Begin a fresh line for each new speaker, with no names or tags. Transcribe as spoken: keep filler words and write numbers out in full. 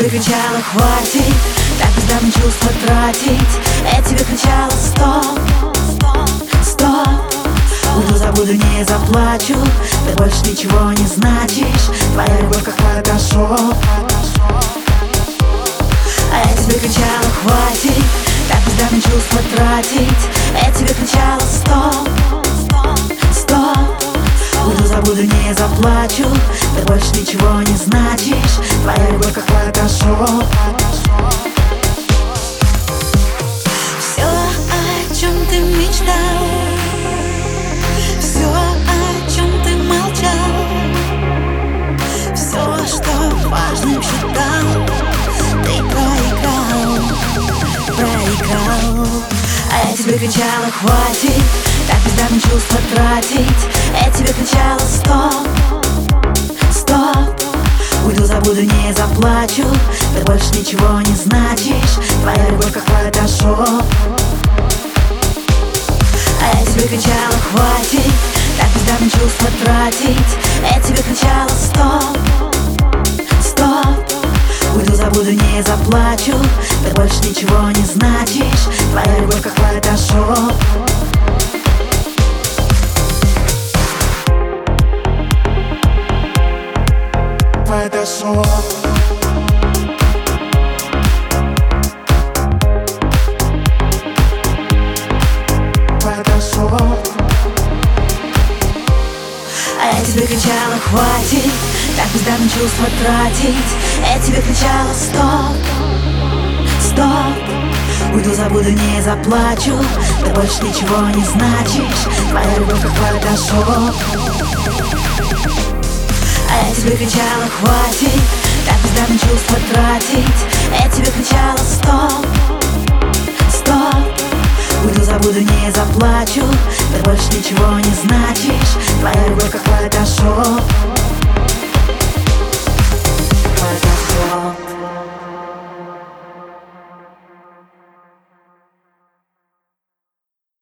тебе кричала хватит, так бездарно чувства тратить. Я тебе кричала стоп, стоп. Уйду, забуду, не заплачу, ты больше ничего не значишь. Твоя любовь как фотошоп. А я тебе кричала хватит, так бездарно чувства тратить. Я тебе кричала стоп, стоп. Уйду, забуду, не заплачу, ты больше ничего не значишь. Твоя любовь как фотошоп.
Все, о чем ты мечтал, все, о чем ты молчал, все, что важным считал, ты проиграл, проиграл.
А я тебе кричала хватит, так бездарно чувства тратить. Я тебе кричала стоп, стоп. Уйду, забуду, не заплачу, ты больше ничего не значишь. Твоя любовь как фотошоп. А я тебе кричала хватит, так бездарно чувства тратить. Я тебе кричала стоп, стоп. Уйду, забуду, не заплачу, ты больше ничего не значишь. Твоя любовь как фотошоп. Фотошоп. А я тебе кричала хватит, так бездарно чувства тратить. Я тебе кричала стоп, стоп. Уйду, забуду, не заплачу, ты больше ничего не значишь. Твоя любовь как фотошоп. А я тебе кричала хватит, так бездарно чувства тратить. Я тебе кричала стоп, стоп. Уйду, забуду, не заплачу, ты больше ничего не значишь. Твоя любовь как фотошоп.